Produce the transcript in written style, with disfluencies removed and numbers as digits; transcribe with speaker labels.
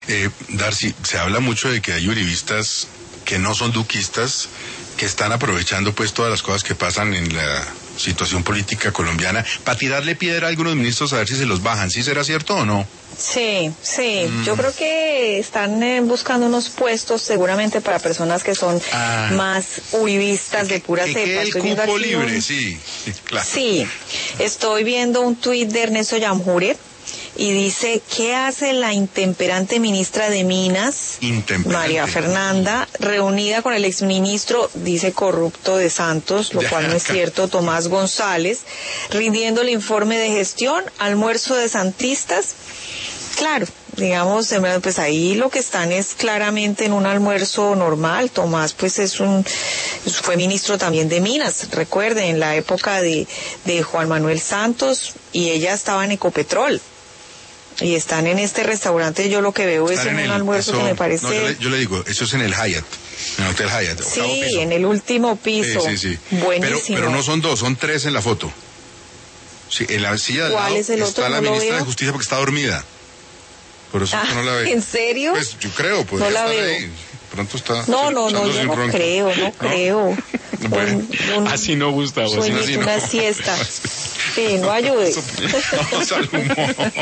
Speaker 1: Darcy, se habla mucho de que hay uribistas que no son duquistas, que están aprovechando pues todas las cosas que pasan en la situación política colombiana para tirarle piedra a algunos ministros a ver si se los bajan. ¿Sí será cierto o no?
Speaker 2: Sí. Yo creo que están buscando unos puestos seguramente para personas que son más uribistas de pura cepa.
Speaker 1: Que el cupo libre, sí, claro.
Speaker 2: Sí, estoy viendo un tuit de Ernesto Yamjure y dice, ¿qué hace la intemperante ministra de Minas, María Fernanda, reunida con el exministro, dice corrupto de Santos, lo cual no es cierto, Tomás González, rindiendo el informe de gestión, almuerzo de santistas? Claro, digamos, pues ahí lo que están es claramente en un almuerzo normal. Tomás pues fue ministro también de Minas, recuerden, en la época de Juan Manuel Santos, y ella estaba en Ecopetrol. Y están en este restaurante, yo lo que veo es en un almuerzo que me parece...
Speaker 1: No, yo le digo, eso es en el Hyatt, en el Hotel Hyatt.
Speaker 2: Sí, en el último piso.
Speaker 1: Sí.
Speaker 2: Buenísimo.
Speaker 1: Pero no son dos, son tres en la foto. Sí, en la silla de al lado está la ministra de Justicia porque está dormida. Por eso no la veo.
Speaker 2: ¿En serio?
Speaker 1: Pues yo creo, pues
Speaker 2: no la veo.
Speaker 1: Ahí. Pronto está.
Speaker 2: No, yo no creo.
Speaker 1: Bueno,
Speaker 3: así no gusta.
Speaker 2: Una siesta. Sí, no ayude.
Speaker 1: Vamos al humor.